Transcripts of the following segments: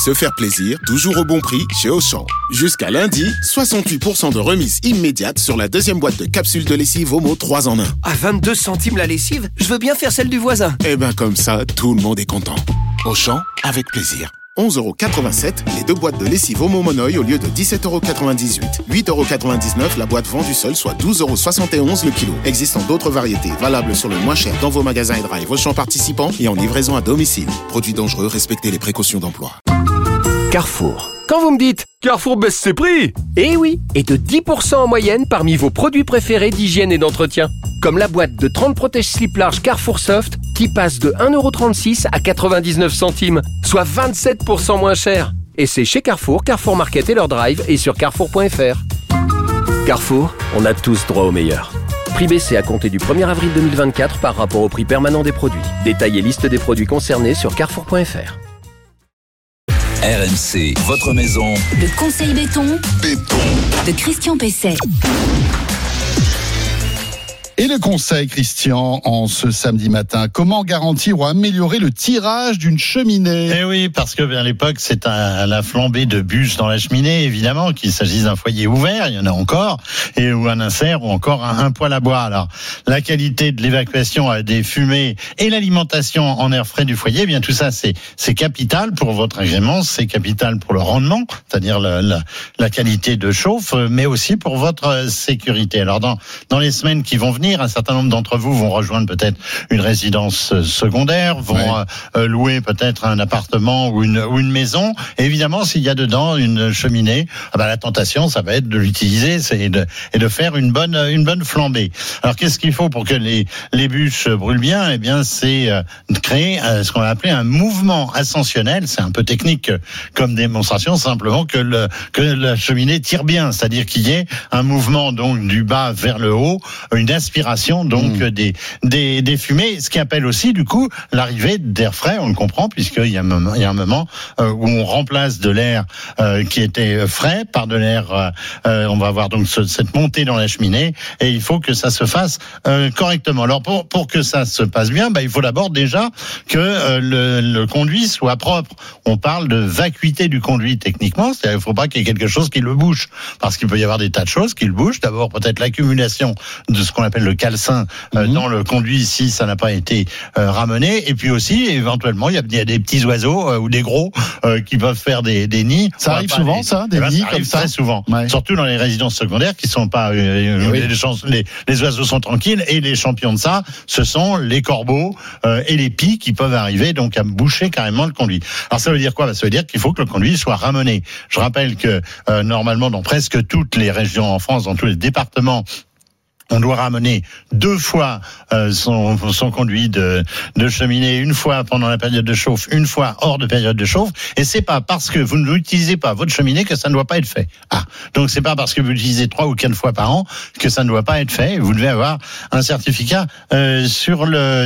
Se faire plaisir, toujours au bon prix chez Auchan. Jusqu'à lundi, 68% de remise immédiate sur la deuxième boîte de capsules de lessive Omo 3 en 1. À 22 centimes la lessive, je veux bien faire celle du voisin. Eh ben comme ça, tout le monde est content. Auchan, avec plaisir. 11,87€ les 2 boîtes de lessive Omo Monoï au lieu de 17,98€. 8,99€ la boîte vendue seule, soit 12,71€ le kilo. Existant d'autres variétés, valables sur le moins cher dans vos magasins et drive Auchan participants et en livraison à domicile. Produits dangereux, respectez les précautions d'emploi. Carrefour. Quand vous me dites Carrefour baisse ses prix, eh oui, et de 10% en moyenne parmi vos produits préférés d'hygiène et d'entretien. Comme la boîte de 30 protège-slip large Carrefour Soft qui passe de 1,36€ à 99 centimes, soit 27% moins cher. Et c'est chez Carrefour, Carrefour Market et leur drive et sur carrefour.fr. Carrefour, on a tous droit au meilleur. Prix baissé à compter du 1er avril 2024 par rapport au prix permanent des produits. Détails et liste des produits concernés sur carrefour.fr. RMC, votre maison. Le conseil béton de Christian Pesset. Et le conseil, Christian, en ce samedi matin, comment garantir ou améliorer le tirage d'une cheminée ? Eh oui, parce que à l'époque, c'est la flambée de bûches dans la cheminée, évidemment, qu'il s'agisse d'un foyer ouvert, il y en a encore, ou un insert, ou encore un poêle à bois. Alors, la qualité de l'évacuation des fumées et l'alimentation en air frais du foyer, eh bien tout ça, c'est capital pour votre agrément, c'est capital pour le rendement, c'est-à-dire la qualité de chauffe, mais aussi pour votre sécurité. Alors, dans les semaines qui vont venir, un certain nombre d'entre vous vont rejoindre peut-être une résidence secondaire, vont louer peut-être un appartement ou une maison. Et évidemment, s'il y a dedans une cheminée, la tentation, ça va être de l'utiliser et de faire une bonne flambée. Alors, qu'est-ce qu'il faut pour que les bûches brûlent bien ? Eh bien, c'est créer ce qu'on va appeler un mouvement ascensionnel. C'est un peu technique comme démonstration, simplement que la cheminée tire bien, c'est-à-dire qu'il y ait un mouvement donc du bas vers le haut, une aspiration donc des fumées, ce qui appelle aussi du coup l'arrivée d'air frais, on le comprend, puisqu'il y a un moment où on remplace de l'air qui était frais par de l'air, on va avoir donc cette montée dans la cheminée, et il faut que ça se fasse correctement. Alors pour que ça se passe bien, il faut d'abord déjà que le conduit soit propre. On parle de vacuité du conduit techniquement, c'est-à-dire il ne faut pas qu'il y ait quelque chose qui le bouche, parce qu'il peut y avoir des tas de choses qui le bouchent. D'abord peut-être l'accumulation de ce qu'on appelle le calcin dans le conduit si ça n'a pas été ramené, et puis aussi éventuellement il y a des petits oiseaux ou des gros qui peuvent faire des nids. Ça arrive souvent, des nids comme ça. Très souvent, surtout dans les résidences secondaires qui sont pas les oiseaux sont tranquilles, et les champions de ça, ce sont les corbeaux et les pies qui peuvent arriver donc à boucher carrément le conduit. Alors ça veut dire quoi ? Ça veut dire qu'il faut que le conduit soit ramené. Je rappelle que normalement dans presque toutes les régions en France, dans tous les départements, on doit ramener 2 fois son conduit de cheminée, une fois pendant la période de chauffe, une fois hors de période de chauffe. Et c'est pas parce que vous n'utilisez pas votre cheminée que ça ne doit pas être fait. Donc c'est pas parce que vous l'utilisez 3 ou 4 fois par an que ça ne doit pas être fait. Vous devez avoir un certificat sur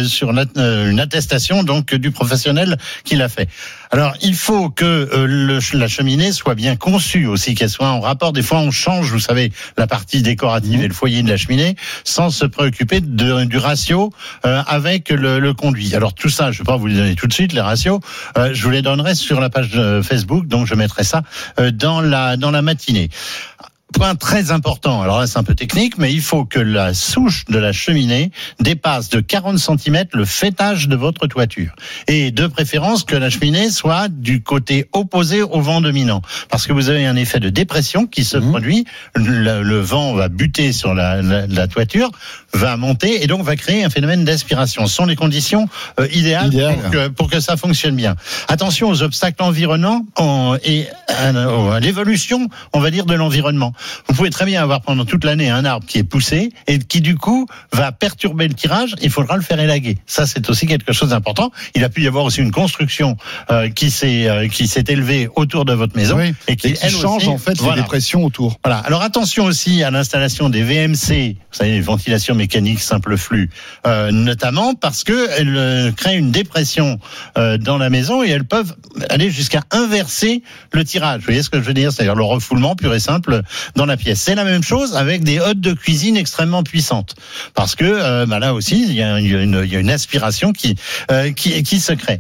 une attestation donc du professionnel qui l'a fait. Alors il faut que la cheminée soit bien conçue aussi, qu'elle soit en rapport. Des fois on change, vous savez, la partie décorative et le foyer de la cheminée, sans se préoccuper du ratio avec le conduit. Alors tout ça, je ne vais pas vous les donner tout de suite, les ratios, je vous les donnerai sur la page Facebook, donc je mettrai ça dans la matinée. Point très important, alors là c'est un peu technique, mais il faut que la souche de la cheminée dépasse de 40 cm le faîtage de votre toiture. Et de préférence que la cheminée soit du côté opposé au vent dominant. Parce que vous avez un effet de dépression qui se produit, le vent va buter sur la toiture, va monter et donc va créer un phénomène d'aspiration. Ce sont les conditions idéales pour que ça fonctionne bien. Attention aux obstacles environnants et à l'évolution, on va dire, de l'environnement. Vous pouvez très bien avoir pendant toute l'année un arbre qui est poussé et qui du coup va perturber le tirage. Il faudra le faire élaguer. Ça, c'est aussi quelque chose d'important. Il a pu y avoir aussi une construction qui s'est élevée autour de votre maison et qui change en fait les dépressions autour. Voilà. Alors attention aussi à l'installation des VMC, vous savez, les ventilations mécaniques simple flux, notamment parce que elles créent une dépression dans la maison et elles peuvent aller jusqu'à inverser le tirage. Vous voyez ce que je veux dire ? C'est-à-dire le refoulement pur et simple dans la pièce. C'est la même chose avec des hottes de cuisine extrêmement puissantes, parce que là aussi il y a une aspiration qui se crée.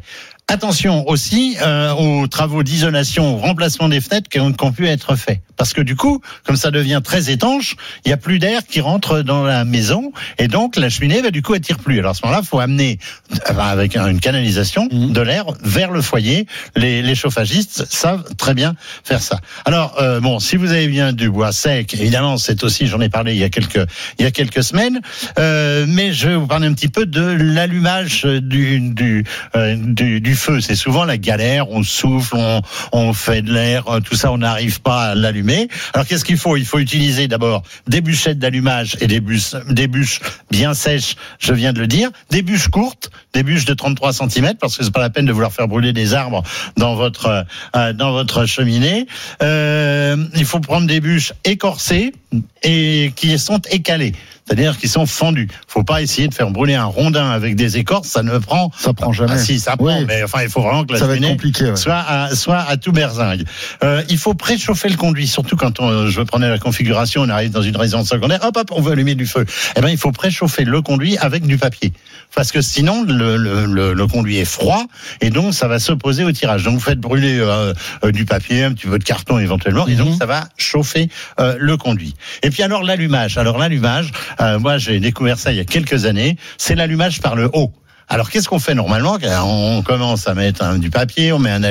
Attention aussi aux travaux d'isolation, au remplacement des fenêtres qui ont pu être faits. Parce que du coup, comme ça devient très étanche, il n'y a plus d'air qui rentre dans la maison et donc la cheminée, du coup, attire plus. Alors à ce moment-là, il faut amener avec une canalisation de l'air vers le foyer. Les chauffagistes savent très bien faire ça. Alors si vous avez bien du bois sec, évidemment, c'est aussi, j'en ai parlé il y a quelques semaines, mais je vais vous parler un petit peu de l'allumage du feu. C'est souvent la galère, on souffle, on fait de l'air, tout ça, on n'arrive pas à l'allumer. Alors qu'est-ce qu'il faut ? Il faut utiliser d'abord des bûchettes d'allumage et des bûches bien sèches, je viens de le dire, des bûches courtes, des bûches de 33 cm, parce que c'est pas la peine de vouloir faire brûler des arbres dans votre cheminée. Il faut prendre des bûches écorcées et qui sont écalées. C'est-à-dire qu'ils sont fendus. Faut pas essayer de faire brûler un rondin avec des écorces, ça prend jamais. Ah si, ça prend, mais enfin, il faut vraiment que la cheminée soit à tout berzingue. Il faut préchauffer le conduit, surtout quand je prenais la configuration, on arrive dans une résidence secondaire, hop, on veut allumer du feu. Il faut préchauffer le conduit avec du papier. Parce que sinon, le conduit est froid, et donc ça va s'opposer au tirage. Donc vous faites brûler du papier, un petit peu de carton éventuellement, et donc ça va chauffer le conduit. Et puis alors l'allumage. Moi, j'ai découvert ça il y a quelques années. C'est l'allumage par le haut. Alors, qu'est-ce qu'on fait normalement ? On commence à mettre du papier, on met un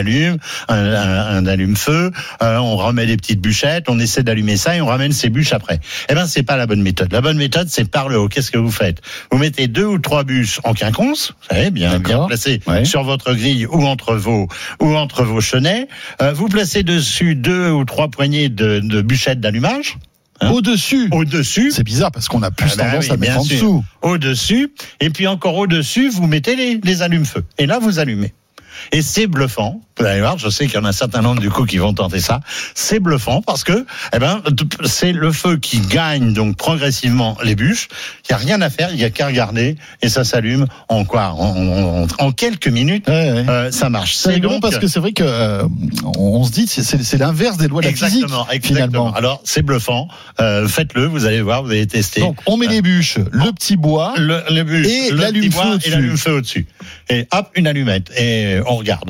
allume-feu, on remet des petites bûchettes, on essaie d'allumer ça et on ramène ces bûches après. C'est pas la bonne méthode. La bonne méthode, c'est par le haut. Qu'est-ce que vous faites ? Vous mettez 2 ou 3 bûches en quinconce, vous savez, bien placées sur votre grille ou entre vos chenets. Vous placez dessus 2 ou 3 poignées de bûchettes d'allumage. Au-dessus. C'est bizarre parce qu'on a plus tendance à mettre en dessous. Au-dessus. Et puis encore au-dessus, vous mettez les allumes-feu. Et là, vous allumez. Et c'est bluffant. Vous allez voir, je sais qu'il y en a un certain nombre du coup qui vont tenter ça. C'est bluffant parce que, c'est le feu qui gagne donc progressivement les bûches. Il y a rien à faire, il y a qu'à regarder et ça s'allume en quelques minutes. Ça marche. C'est rigolo parce que c'est vrai que on se dit c'est l'inverse des lois de la physique. Finalement. Alors c'est bluffant. Faites-le, vous allez voir, vous allez tester. Donc on met les bûches, le petit bois, les bûches, et l'allume-feu au-dessus. Et hop, une allumette et on regarde.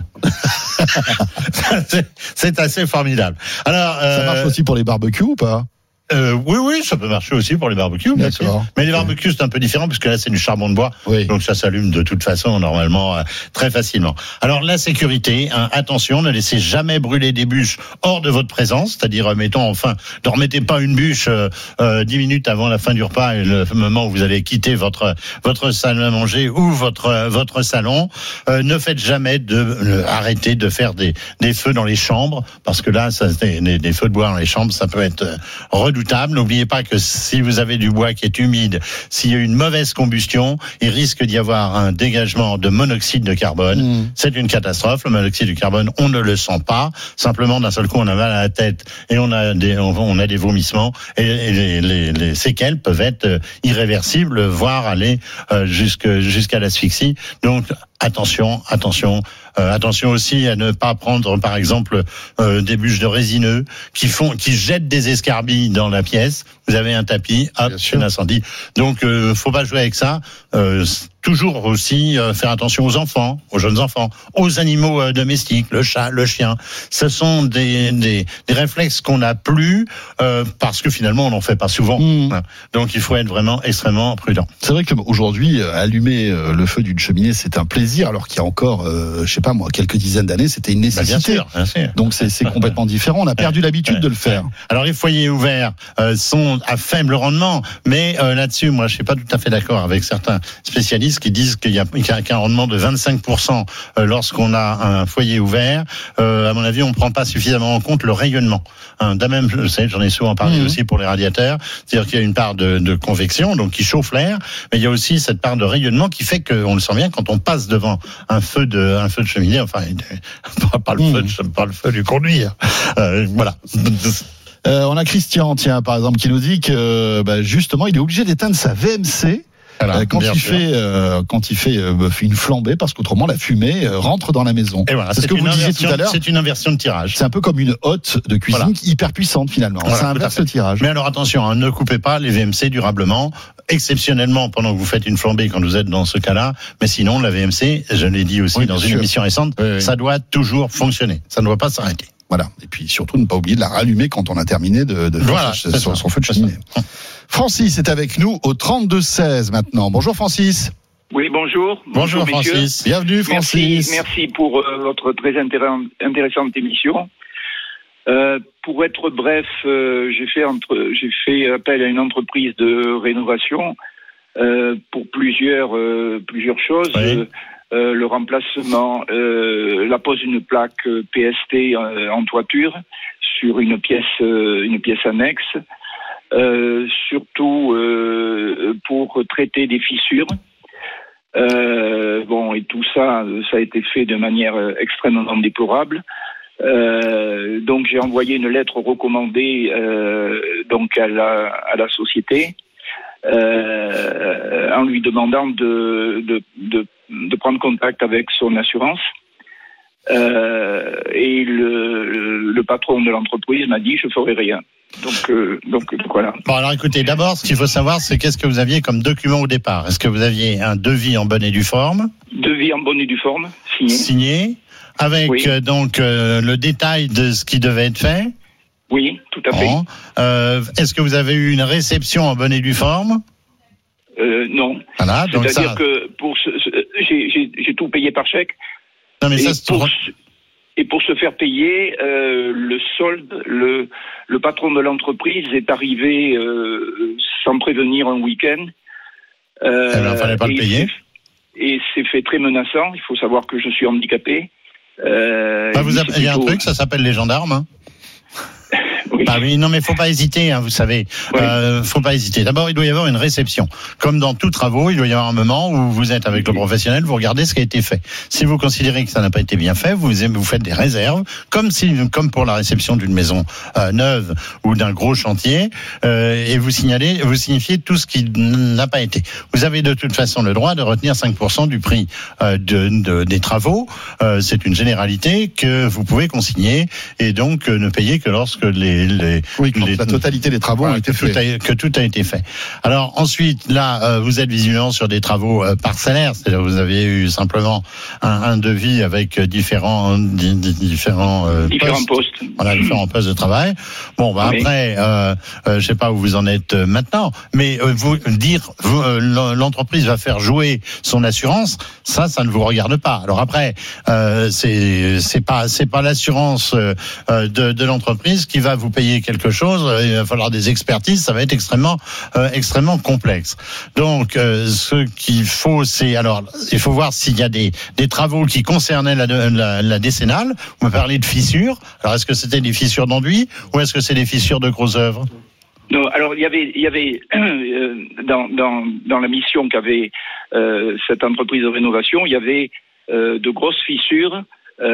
C'est assez formidable. Alors, ça marche aussi pour les barbecues ou pas ? Oui, ça peut marcher aussi pour les barbecues, bien sûr. Mais les barbecues, c'est un peu différent puisque là, c'est du charbon de bois. Oui. Donc ça s'allume de toute façon, normalement, très facilement. Alors, la sécurité, attention, ne laissez jamais brûler des bûches hors de votre présence. C'est-à-dire, ne remettez pas une bûche 10 minutes avant la fin du repas et le moment où vous allez quitter votre salle à manger ou votre salon. Ne faites jamais arrêtez de faire des feux dans les chambres parce que là, des feux de bois dans les chambres, ça peut être redoutable. N'oubliez pas que si vous avez du bois qui est humide, s'il y a une mauvaise combustion, il risque d'y avoir un dégagement de monoxyde de carbone. C'est une catastrophe. Le monoxyde de carbone, on ne le sent pas. Simplement, d'un seul coup, on a mal à la tête et on a des vomissements. Et les séquelles peuvent être irréversibles, voire aller jusqu'à l'asphyxie. Donc, attention aussi à ne pas prendre, par exemple, des bûches de résineux qui jettent des escarbilles dans la pièce. Vous avez un tapis, hop, c'est un incendie. Donc, faut pas jouer avec ça. Toujours aussi faire attention aux enfants, aux jeunes enfants, aux animaux domestiques, le chat, le chien. Ce sont des réflexes qu'on n'a plus parce que finalement on n'en fait pas souvent. Donc il faut être vraiment extrêmement prudent. C'est vrai qu'aujourd'hui allumer le feu d'une cheminée c'est un plaisir, alors qu'il y a encore quelques dizaines d'années c'était une nécessité. Bien sûr. Donc c'est complètement différent. On a perdu l'habitude de le faire. Alors les foyers ouverts sont à faible rendement, mais là-dessus moi je suis pas tout à fait d'accord avec certains spécialistes qui disent qu'il y a un rendement de 25% lorsqu'on a un foyer ouvert. À mon avis, on ne prend pas suffisamment en compte le rayonnement. Même, je sais, j'en ai souvent parlé aussi pour les radiateurs, c'est-à-dire qu'il y a une part de convection, donc qui chauffe l'air, mais il y a aussi cette part de rayonnement qui fait qu'on le sent bien quand on passe devant un feu de cheminée, pas le feu du conduit. Voilà. On a Christian, par exemple, qui nous dit que justement, il est obligé d'éteindre sa VMC. Quand il fait une flambée, parce qu'autrement la fumée rentre dans la maison. Et voilà, c'est ce que vous disiez tout à l'heure. C'est une inversion de tirage. C'est un peu comme une hotte de cuisine hyper puissante finalement. Ça inverse le tirage. Mais alors attention, ne coupez pas les VMC durablement. exceptionnellement pendant que vous faites une flambée quand vous êtes dans ce cas-là, mais sinon la VMC, je l'ai dit aussi dans une émission récente, ça doit toujours fonctionner, ça ne doit pas s'arrêter. Voilà. Et puis surtout ne pas oublier de la rallumer quand on a terminé de faire son feu de cheminée. Francis est avec nous au 32-16 maintenant. Bonjour Francis. Oui, bonjour. Bonjour Francis. Bienvenue Francis. Merci pour votre très intéressante émission. Pour être bref, j'ai fait appel à une entreprise de rénovation pour plusieurs choses. Oui. Le remplacement, la pose d'une plaque PST en toiture sur une pièce annexe, surtout pour traiter des fissures. Et tout ça a été fait de manière extrêmement déplorable. Donc j'ai envoyé une lettre recommandée donc à la société en lui demandant de prendre contact avec son assurance. Et le patron de l'entreprise m'a dit je ferai rien. Donc voilà. Bon, alors écoutez, d'abord ce qu'il faut savoir c'est qu'est-ce que vous aviez comme document au départ. Est-ce que vous aviez un devis en bonne et due forme? Devis en bonne et due forme, signé avec le détail de ce qui devait être fait? Oui, tout à fait. Bon. Est-ce que vous avez eu une réception en bonne et due forme? Non. Voilà, donc c'est-à-dire que j'ai tout payé par chèque. Non, mais et pour se faire payer, le solde, le patron de l'entreprise est arrivé sans prévenir un week-end. Il fallait pas le payer. Et c'est fait très menaçant. Il faut savoir que je suis handicapé. Il y a un truc, ça s'appelle les gendarmes. Hein. Oui. Ah oui, non mais faut pas hésiter, vous savez. Oui. Faut pas hésiter. D'abord, il doit y avoir une réception. Comme dans tous travaux, il doit y avoir un moment où vous êtes avec le professionnel, vous regardez ce qui a été fait. Si vous considérez que ça n'a pas été bien fait, vous faites des réserves, comme pour la réception d'une maison neuve ou d'un gros chantier, et vous signifiez tout ce qui n'a pas été. Vous avez de toute façon le droit de retenir 5% du prix des travaux. C'est une généralité que vous pouvez consigner et donc ne payer que lorsque la totalité des travaux ont été faits. Que tout a été fait. Alors ensuite, là, vous êtes vigilant sur des travaux parcellaires, c'est-à-dire vous avez eu simplement un devis avec différents postes. Voilà, différents postes de travail. Bon, après, je sais pas où vous en êtes maintenant, mais l'entreprise va faire jouer son assurance, ça ne vous regarde pas. Alors après, c'est pas l'assurance de l'entreprise qui va vous payer quelque chose, il va falloir des expertises, ça va être extrêmement complexe. Donc ce qu'il faut, il faut voir s'il y a des travaux qui concernaient la décennale. Vous me parlez de fissures. Alors est-ce que c'était des fissures d'enduit ou est-ce que c'est des fissures de grosses œuvres? Non, alors il y avait dans la mission qu'avait cette entreprise de rénovation, il y avait de grosses fissures.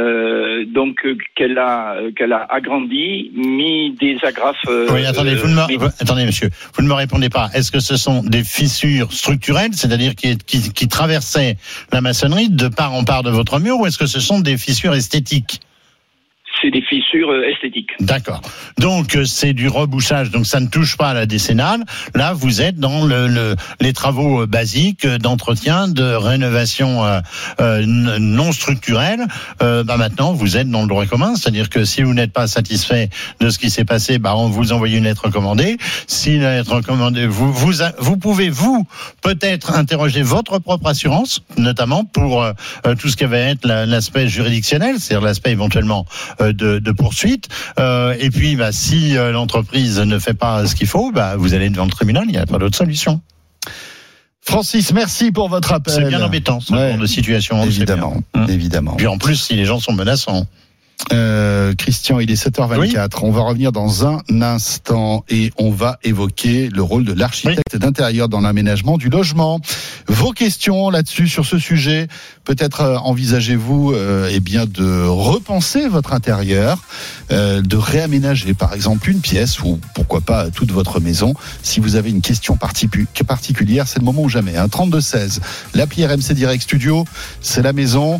Qu'elle a agrandi, mis des agrafes. Oui, attendez, monsieur, vous ne me répondez pas. Est-ce que ce sont des fissures structurelles, c'est-à-dire qui traversaient la maçonnerie de part en part de votre mur, ou est-ce que ce sont des fissures esthétiques? C'est des fissures esthétiques. D'accord. Donc c'est du rebouchage, donc ça ne touche pas à la décennale. Là, vous êtes dans les travaux basiques d'entretien, de rénovation non structurelle. Maintenant, vous êtes dans le droit commun, c'est-à-dire que si vous n'êtes pas satisfait de ce qui s'est passé, on vous envoie une lettre recommandée. Si la lettre recommandée, vous pouvez peut-être interroger votre propre assurance, notamment pour tout ce qui va être l'aspect juridictionnel, c'est-à-dire l'aspect éventuellement de poursuite. Et puis, si l'entreprise ne fait pas ce qu'il faut, vous allez devant le tribunal, il n'y a pas d'autre solution. Francis, merci pour votre appel. C'est bien embêtant, ce genre de situation. Évidemment. Puis en plus, si les gens sont menaçants. Christian, il est 7h24. Oui. On va revenir dans un instant et on va évoquer le rôle de l'architecte d'intérieur dans l'aménagement du logement. Vos questions là-dessus, sur ce sujet, peut-être envisagez-vous de repenser votre intérieur, de réaménager par exemple une pièce ou pourquoi pas toute votre maison. Si vous avez une question particulière, c'est le moment ou jamais. 32-16, l'appli RMC Direct Studio, c'est la maison.